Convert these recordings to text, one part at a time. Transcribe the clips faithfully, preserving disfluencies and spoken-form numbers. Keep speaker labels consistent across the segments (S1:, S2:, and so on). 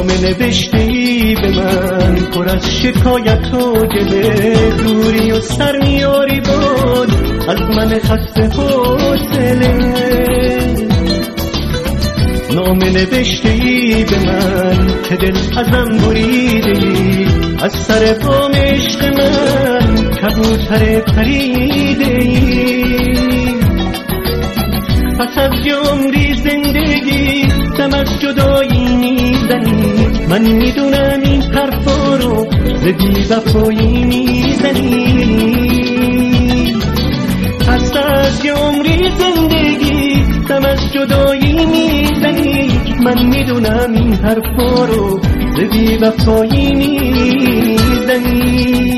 S1: نامه نوشته‌ای به من پر از شکایت و گله، دوری و سر میاری بود از من خسته حوصله. نامه نوشته‌ای به من که دل ازم بریده‌ای، از سر بام عشق من کبوتر پریده‌ای. پس از یه عمری زندگی دم از جدایی میزنی، من میدونم این حرفا رو ز بی‌وفایی میزنی. پس از یه عمری زندگی دم از جدایی میزنی، من میدونم این حرفا رو ز بی‌وفایی میزنی.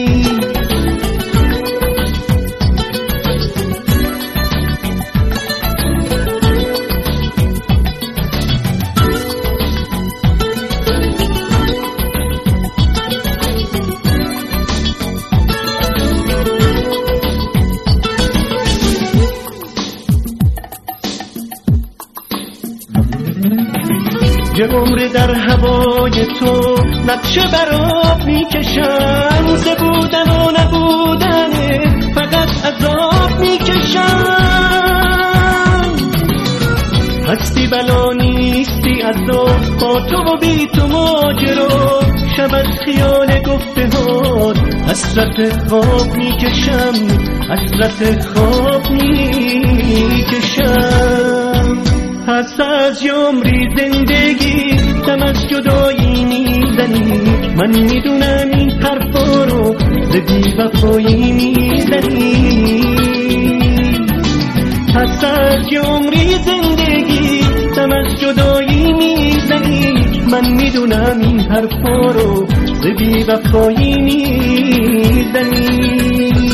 S1: یه عمر در هوای تو نقشه برات میکشم، ز بودن و نبودن فقط عذاب میکشم. هستی بلا نیستی عذاب، با تو و بی تو ماجرا، شب از خیال گفته‌هات حسرت خواب میکشم، حسرت خواب میکشم. پس از یه عمری زندگی دم از جدایی میزنی، من میدونم این حرفا رو ز بی‌وفایی میزنی. پس از یه عمری زندگی دم از جدایی میزنی، من میدونم این حرفا رو ز بی‌وفایی میزنی.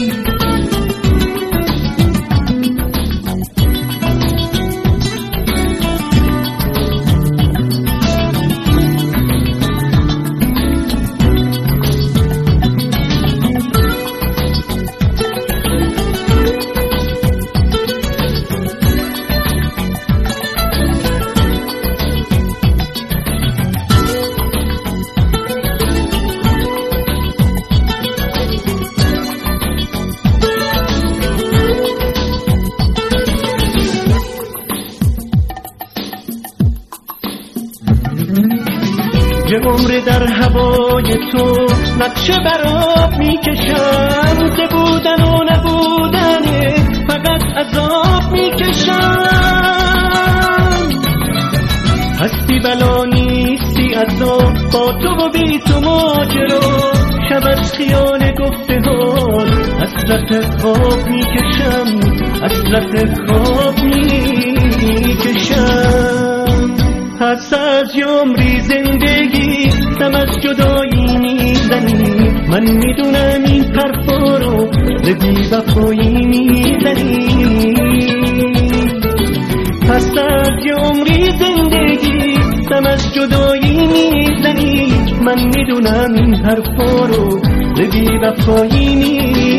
S1: یه عمر در هوای تو نقشه برات میکشم، ز بودن و نبودن فقط عذاب میکشم. هستی بلا نیستی عذاب، با تو و بی تو ماجرا، شب از خیال گفته‌هات حسرت خواب میکشم، حسرت خواب میکشم. پس از یه عمری زندگی دم از جدایی میزنی، من میدونم این حرفا رو ز بی‌وفایی میزنی. پس از یه عمری زندگی دم از جدایی میزنی، من میدونم این حرفا رو ز بی‌وفایی میزنی.